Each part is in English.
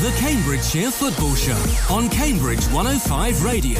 The Cambridgeshire Football Show on Cambridge 105 Radio.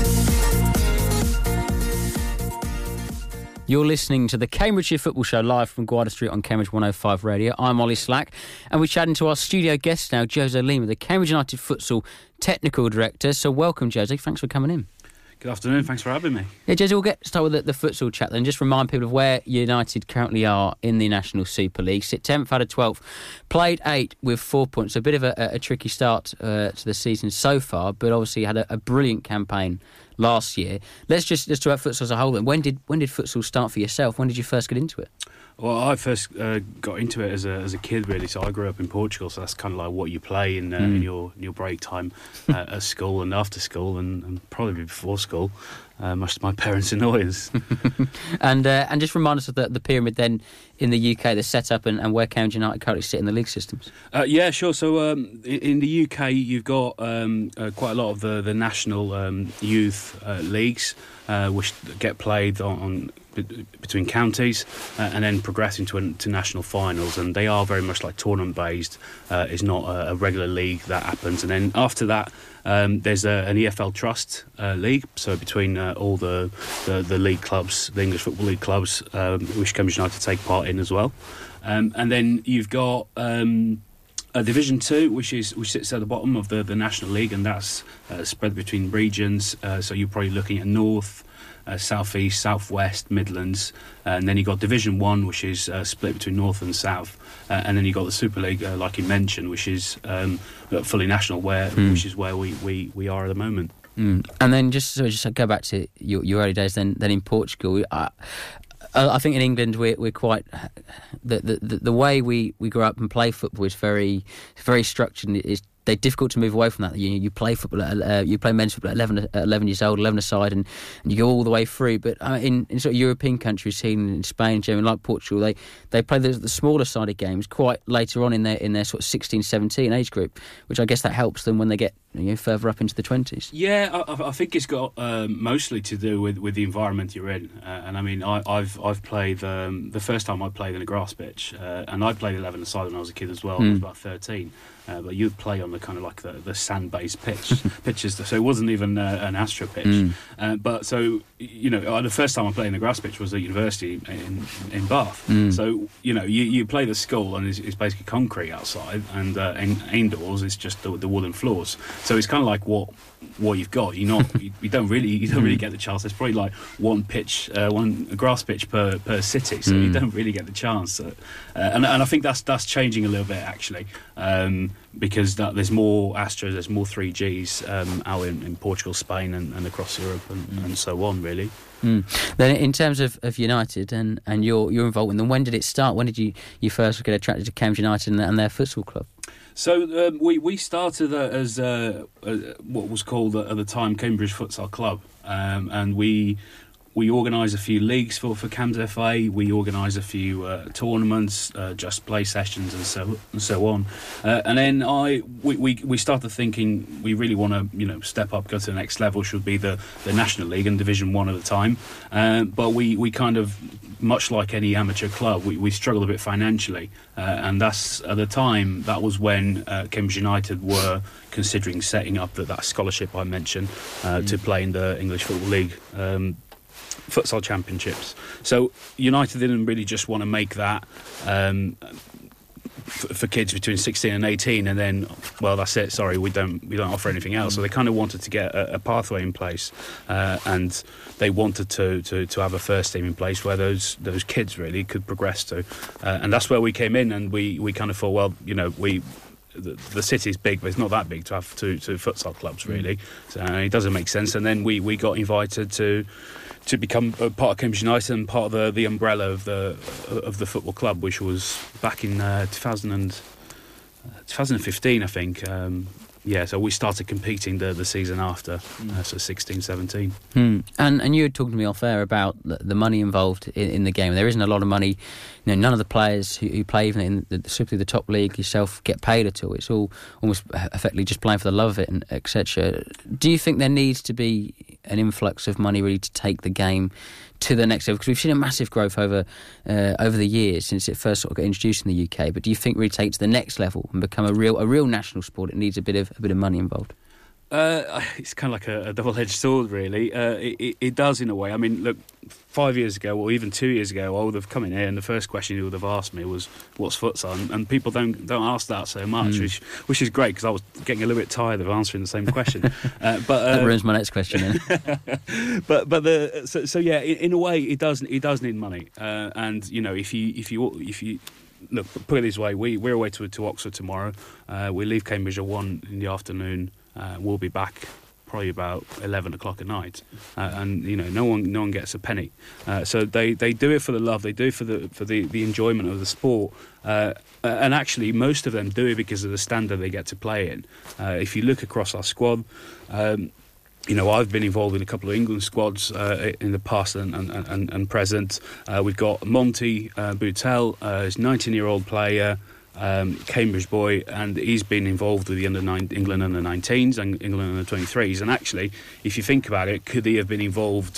You're listening to the Cambridgeshire Football Show live from Gwydir Street on Cambridge 105 Radio. I'm Ollie Slack, and we're chatting to our studio guest now, Jose Lima, the Cambridge United Futsal Technical Director. So welcome, Jose. Thanks for coming in. Good afternoon. Thanks for having me. Yeah, Jose, we'll start with the futsal chat then. Just remind people of where United currently are in the National Super League. Sit 10th out of 12th. Played 8 with 4 points. So a bit of a tricky start to the season so far, but obviously had a brilliant campaign last year. Let's just talk about futsal as a whole then. When did futsal start for yourself? When did you first get into it? Well, I first got into it as a kid, really. So I grew up in Portugal, so that's kind of like what you play in your break time at school and after school and probably before school, much to my parents' annoyance. And just remind us of the pyramid then in the UK, the setup and where Cambridge United currently sit in the league systems. Yeah, sure. So in the UK, you've got quite a lot of the national youth leagues, which get played on between counties and then progress into national finals, and they are very much like tournament based. It's not a regular league that happens, and then after that there's an EFL Trust league, so between all the league clubs, the English Football League clubs, which Cambridge United take part in as well, and then you've got a Division 2, which sits at the bottom of the National League, and that's spread between regions, so you're probably looking at North, South East, South West, Midlands, and then you've got Division 1, which is split between North and South, and then you've got the Super League, like you mentioned, which is fully national, which is where we are at the moment. And then just go back to your early days then in Portugal. I think in England we're quite the way we grow up and play football is very, very structured. And they're difficult to move away from that. You play football, you play men's football at 11 years old, 11 aside, and you go all the way through. But in sort of European countries, in Spain, Germany, like Portugal, they play the smaller sided games quite later on in their sort of 16, 17 age group, which I guess that helps them when they get further up into the 20s. Yeah, I think it's got mostly to do with the environment you're in. And I mean, I've played the first time I played in a grass pitch, and I played 11 aside when I was a kid as well. I was about 13. But you'd play on the kind of like the sand-based pitches, so it wasn't even an Astro pitch. But so the first time I played in the grass pitch was at university in Bath. So you play the school and it's basically concrete outside, and indoors it's just the wooden floors. So it's kind of like what you've got. You don't really get the chance. There's probably like one grass pitch per city, so you don't really get the chance. And I think that's changing a little bit actually. Because there's more Astros, there's more 3Gs out in Portugal, Spain and across Europe and so on, really. Then in terms of United and your involvement, then when did it start? When did you first get attracted to Cambridge United and their futsal club? So we started as what was called at the time Cambridge Futsal Club, and we organise a few leagues for Cambs FA. We organise a few tournaments, just play sessions, and so on. And then we started thinking we really want to step up, go to the next level. Should be the National League and Division 1 at the time. But we kind of, much like any amateur club, we struggled a bit financially, and that's at the time that was when Cambridge United were considering setting up that scholarship I mentioned to play in the English Football League. Futsal championships. So United didn't really just want to make that for kids between 16 and 18 and then, well, that's it, sorry, we don't offer anything else. So they kind of wanted to get a pathway in place, and they wanted to have a first team in place where those kids really could progress to, and that's where we came in, and we kind of thought, well, the city's big, but it's not that big to have two futsal clubs really, so it doesn't make sense. And then we got invited to become a part of Cambridge United and part of the umbrella of the football club, which was back in 2015, I think. So we started competing the season after, so 16-17. And you were talking to me off air about the money involved in the game. There isn't a lot of money. None of the players who play even in simply the top league yourself get paid at all. It's all almost effectively just playing for the love of it, and etc. Do you think there needs to be an influx of money really to take the game to the next level? Because we've seen a massive growth over the years since it first sort of got introduced in the UK. But do you think really take it to the next level and become a real national sport? It needs a bit of money involved. It's kind of like a double-edged sword, really. It does in a way. I mean, look, 5 years ago, or even 2 years ago, I would have come in here and the first question you would have asked me was, "What's futsal?" And people don't ask that so much, which is great, because I was getting a little bit tired of answering the same question. But that ruins my next question. So yeah, in a way, it does need money. And you know, if you look, put it this way, we're away to Oxford tomorrow. We leave Cambridge at 1 in the afternoon. We'll be back probably about 11 o'clock at night, and you know, no one gets a penny. So they do it for the love. They do it for the enjoyment of the sport. And actually, most of them do it because of the standard they get to play in. If you look across our squad. You know, I've been involved in a couple of England squads in the past and present. We've got Monty Boutel, he's a 19-year-old player, Cambridge boy, and he's been involved with the England under 19s and England under 23s. And actually, if you think about it, could he have been involved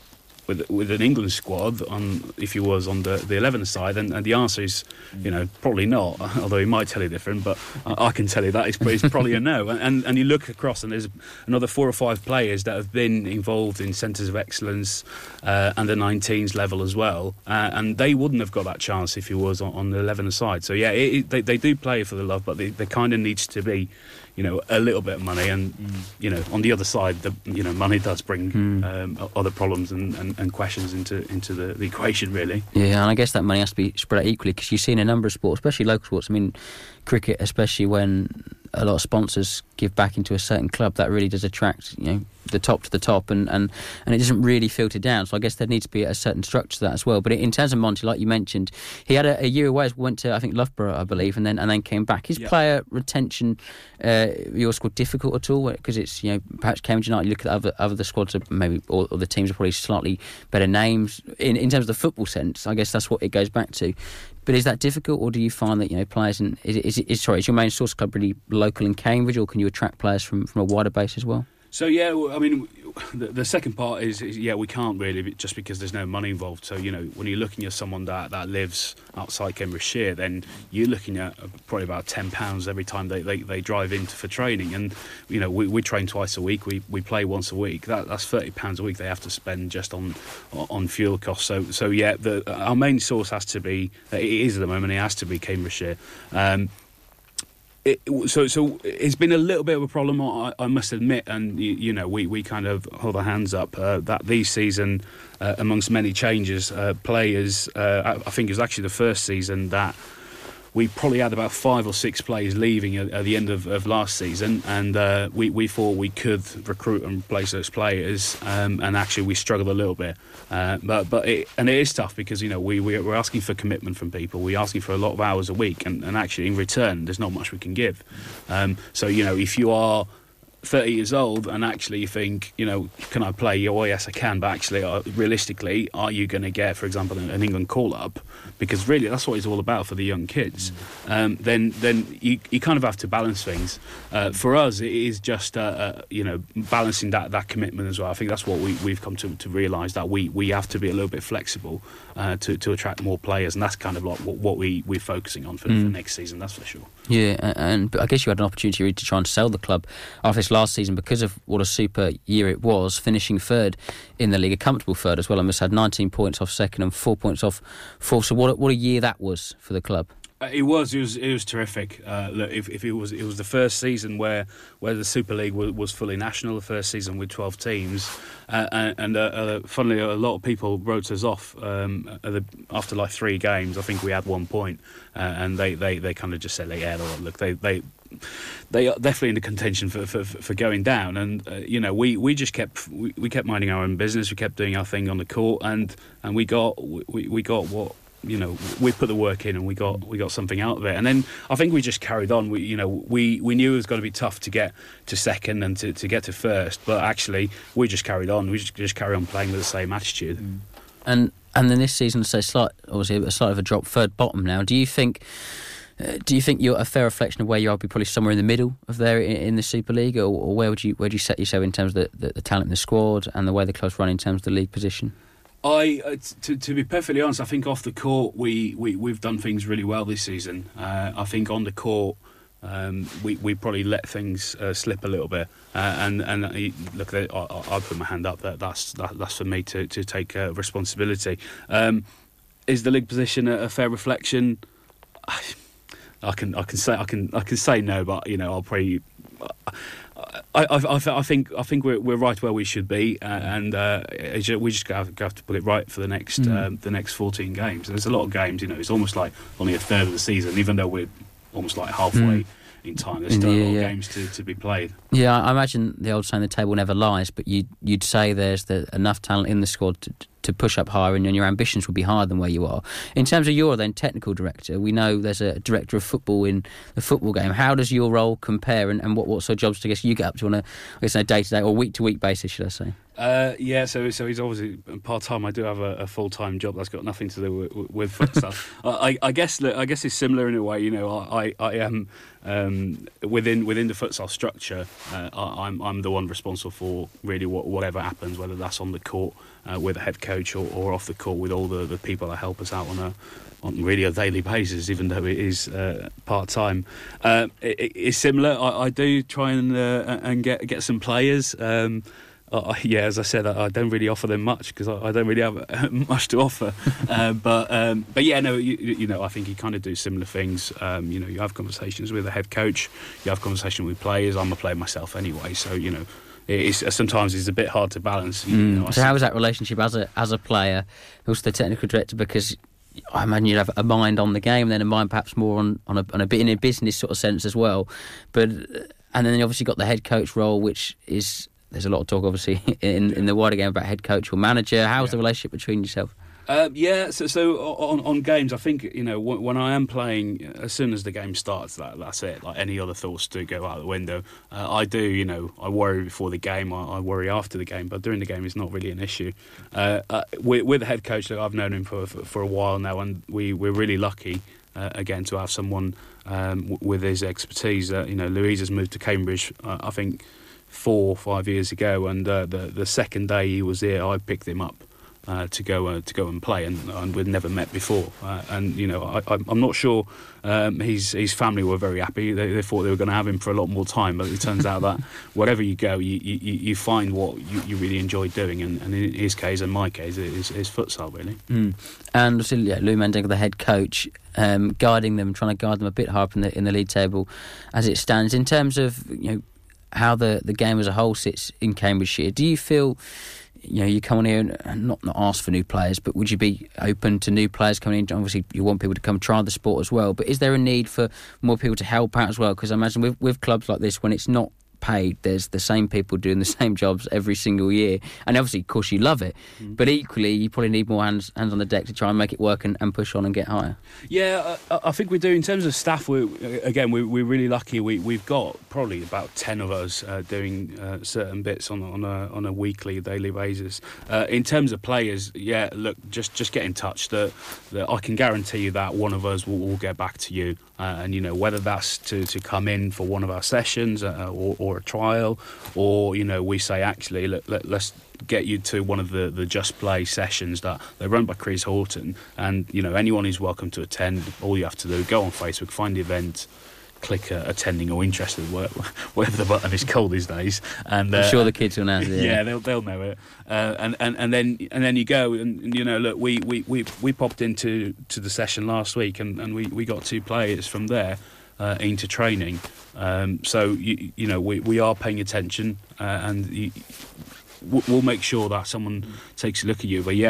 with an England squad if he was on the 11 side? And the answer is, you know, probably not, although he might tell you different, but I can tell you that it's probably a no. And you look across and there's another 4 or 5 players that have been involved in centres of excellence and the 19s level as well, and they wouldn't have got that chance if he was on the 11 side. So yeah, they do play for the love, but there kind of needs to be, you know, a little bit of money. And you know, on the other side, money does bring other problems and questions into the equation, really. Yeah, and I guess that money has to be spread out equally, because you see in a number of sports, especially local sports, I mean, cricket, especially when a lot of sponsors give back into a certain club, that really does attract, you know, the top to the top, and it doesn't really filter down. So I guess there needs to be a certain structure to that as well. But in terms of Monty, like you mentioned, he had a year away, went to, I think, Loughborough, I believe, and then came back. His player retention, your squad, difficult at all? Because it's, you know, perhaps Cambridge United, you look at other squads, maybe or the teams are probably slightly better names in terms of the football sense. I guess that's what it goes back to. But is that difficult, or do you find that, you know, players is your main source club really local in Cambridge, or can you attract players from a wider base as well? So yeah, I mean, the second part is we can't really, just because there's no money involved. So, you know, when you're looking at someone that lives outside Cambridgeshire, then you're looking at probably about £10 every time they drive in for training. And you know, we train twice a week, we play once a week. That's £30 a week they have to spend just on fuel costs. So yeah, our main source has to be, it is at the moment, it has to be Cambridgeshire. So it's been a little bit of a problem, I must admit, and you know, we kind of hold our hands up that this season, amongst many changes, players, I think it was actually the first season that we probably had about 5 or 6 players leaving at the end of last season, and we thought we could recruit and replace those players, and actually we struggled a little bit. But it is tough, because, you know, we're asking for commitment from people. We're asking for a lot of hours a week, and actually in return there's not much we can give. So, you know, if you are 30 years old and actually you think, you know, can I play? Oh yes, I can, but actually realistically, are you going to get, for example, an England call-up? Because really that's what it's all about for the young kids. Then you kind of have to balance things. For us, it is just you know, balancing that commitment as well. I think that's what we've come to realise, that we have to be a little bit flexible to attract more players, and that's kind of like what we're focusing on for next season, that's for sure. Yeah, and I guess you had an opportunity really to try and sell the club after this last season, because of what a super year it was, finishing third in the league, a comfortable third as well. I must have had 19 points off second and 4 points off fourth. So what a year that was for the club. It was terrific. Look, if it was the first season where the Super League was fully national, the first season with 12 teams, and funnily a lot of people wrote us off after like 3 games. I think we had 1 point, and they kind of just said, yeah, look, they are definitely in the contention for going down, and you know, we just kept minding our own business. We kept doing our thing on the court, and we got what, you know, we put the work in, and we got something out of it. And then I think we just carried on. We knew it was going to be tough to get to second and to get to first, but actually we just carried on. We just carried on playing with the same attitude. And then this season, so obviously a slight of a drop, third bottom now. Do you think Do you think you're a fair reflection of where you are? Be probably somewhere in the middle of there in the Super League, or where would you set yourself in terms of the talent in the squad and the way the club's run in terms of the league position? To be perfectly honest, I think off the court we've done things really well this season. I think on the court we probably let things slip a little bit. Look, I put my hand up. That's for me to take responsibility. Is the league position a fair reflection? I can say no, but I'll probably. I think we're right where we should be, and we just have to put it right for the next 14 games. There's a lot of games, it's almost like only a third of the season, even though we're almost like halfway in time. There's still a lot of games to be played. Yeah, I imagine the old saying, the table never lies, but you'd say there's enough talent in the squad to push up higher, and your ambitions would be higher than where you are. In terms of your then technical director, we know there's a director of football in the football game. How does your role compare, and what sort of jobs do you get up to on a day-to-day or week-to-week basis, should I say? So he's obviously part-time. I do have a full-time job that's got nothing to do with futsal. I guess it's similar in a way. I am within the futsal structure. I'm the one responsible for really whatever happens, whether that's on the court with the head coach or off the court with all the people that help us out on really a daily basis, even though it is part-time. It's similar. I do try and get some players. As I said, I don't really offer them much because I don't really have much to offer. But yeah, no, I think you kind of do similar things. You have conversations with the head coach, you have conversations with players. I'm a player myself anyway, so sometimes it's a bit hard to balance. So how is that relationship as a player, also the technical director? Because I imagine you'd have a mind on the game, and then a mind perhaps more on a bit in a business sort of sense as well. And then you obviously got the head coach role, which is. There's a lot of talk, obviously, in the wider game about head coach or manager. How's the relationship between yourself? So on games, I think when I am playing, as soon as the game starts, that's it. Like any other thoughts do go out the window. I do, I worry before the game. I worry after the game, but during the game, it's not really an issue. With the head coach, I've known him for a while now, and we're really lucky. Again, to have someone with his expertise. Louise has moved to Cambridge, I think, 4 or 5 years ago, and the second day he was here, I picked him up to go and play, and we'd never met before. I'm not sure his family were very happy. They thought they were going to have him for a lot more time, but it turns out that wherever you go, you find what you really enjoy doing, and in his case, and my case, is futsal really. And Lou Mandingo, the head coach, guiding them, trying to guide them a bit higher in the league table as it stands. In terms of how the game as a whole sits in Cambridgeshire, do you feel you come on here and not ask for new players, but would you be open to new players coming in? Obviously you want people to come try the sport as well, but is there a need for more people to help out as well? Because I imagine with clubs like this, when it's not paid, there's the same people doing the same jobs every single year, and obviously of course you love it, but equally you probably need more hands on the deck to try and make it work and push on and get higher. I think we do. In terms of staff, we're really lucky. We've got probably about 10 of us doing certain bits on a weekly, daily basis. In terms of players, look, just get in touch. That I can guarantee you that one of us will get back to you, and whether that's to come in for one of our sessions or a trial, or we say actually let's get you to one of the Just Play sessions that they're run by Chris Horton, and anyone is welcome to attend. All you have to do, go on Facebook, find the event, click attending or interested, whatever the button is called these days, and I'm sure the kids will know. They'll know it, and then you go, and look, we popped into the session last week, and we got 2 players from there into training, so we are paying attention, and we'll make sure that someone takes a look at you. But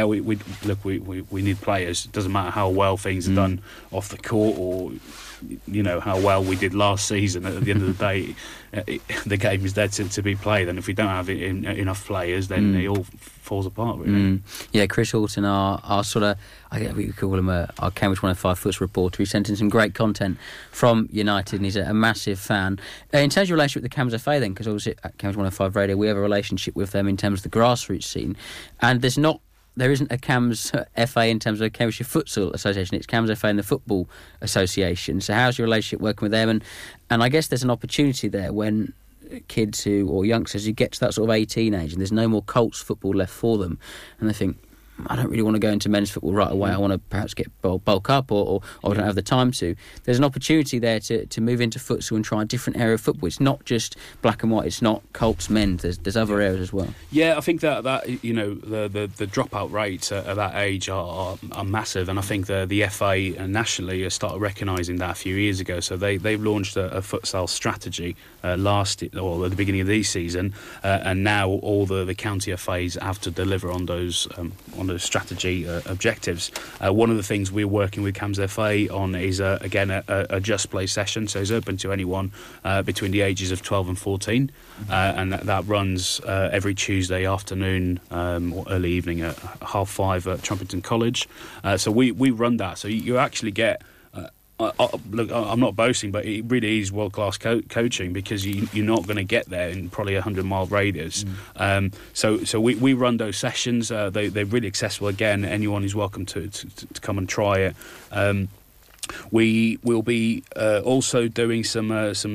we need players. It doesn't matter how well things are done off the court, or how well we did last season. At the end of the day, the game is there to be played, and if we don't have enough players, then it all falls apart really. Chris Horton, our sort of, I guess we call him our Cambridge 105 Foots reporter. He sent in some great content from United, and he's a massive fan. In terms of your relationship with the Cambridge FA then, because obviously at Cambridge 105 Radio we have a relationship with them in terms of the grassroots scene, and there's not there isn't a CAMS FA in terms of a Cambridgeshire Futsal Association. It's CAMS FA and the Football Association. So how's your relationship working with them? And I guess there's an opportunity there when kids or youngsters who get to that sort of 18 age and there's no more Colts football left for them, and they think, I don't really want to go into men's football right away. I want to perhaps get bulk up or I don't have the time to. There's an opportunity there to move into futsal and try a different area of football. It's not just black and white. It's not Colts men's. There's other areas as well. Yeah, I think that you know the dropout rates at that age are massive, and I think the FA nationally has started recognising that a few years ago. So they've launched a futsal strategy at the beginning of this season, and now all the county FAs have to deliver on those strategy objectives. One of the things we're working with CAMS FA on is again a just play session, so it's open to anyone between the ages of 12 and 14, and that runs every Tuesday afternoon or early evening at 5:30 at Trumpington College. So we run that, so you actually get look, I'm not boasting, but it really is world-class coaching, because you're not going to get there in probably a 100-mile radius. So we run those sessions. They're really accessible. Again, anyone is welcome to come and try it. We will be also doing some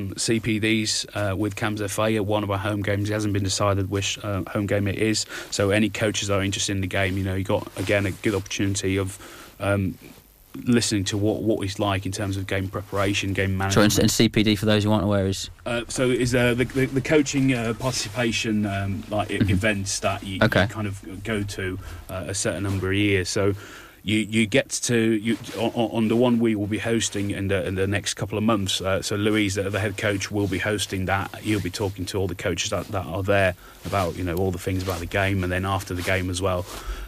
CPDs with CAMS FA at one of our home games. It hasn't been decided which home game it is. So any coaches that are interested in the game, you got, again, a good opportunity of listening to what it's like in terms of game preparation, game management. Sure, and CPD, for those who aren't aware, is so is the coaching participation events that you kind of go to a certain number of years. So you get to on the one we will be hosting in the next couple of months. So Louise, the head coach, will be hosting that. You'll be talking to all the coaches that are there about all the things about the game, and then after the game as well.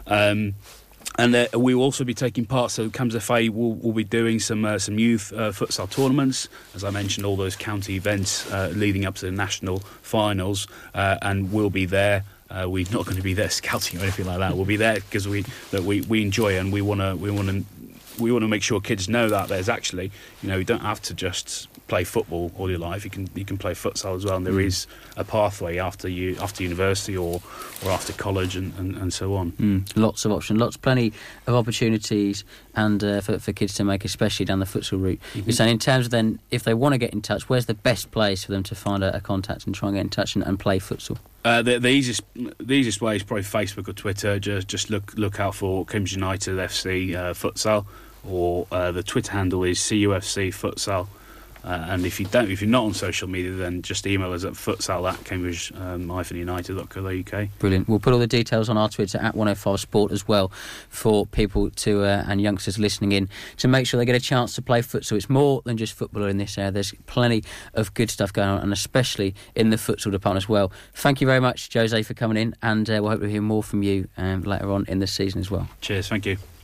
And we will also be taking part. So CAMS FA will be doing some youth futsal tournaments, as I mentioned, all those county events leading up to the national finals, and we'll be there. We're not going to be there scouting or anything like that. We'll be there because we enjoy it, and we want to make sure kids know that there's actually, you don't have to just play football all your life. You can play futsal as well, and there is a pathway after university or after college and so on. Lots of options, plenty of opportunities, and for kids to make, especially down the futsal route. You're saying, in terms of then, if they want to get in touch, where's the best place for them to find a contact and try and get in touch and play futsal? The easiest way is probably Facebook or Twitter. Just look out for Cambridge United FC futsal, or the Twitter handle is CUFC futsal. And if you're not on social media, then just email us at futsal@cambridge-united.co.uk. Brilliant. We'll put all the details on our Twitter at 105 Sport as well, for people to and youngsters listening in to make sure they get a chance to play futsal. It's more than just football in this area. There's plenty of good stuff going on, and especially in the futsal department as well. Thank you very much, Jose, for coming in, and we'll hope to hear more from you later on in the season as well. Cheers. Thank you.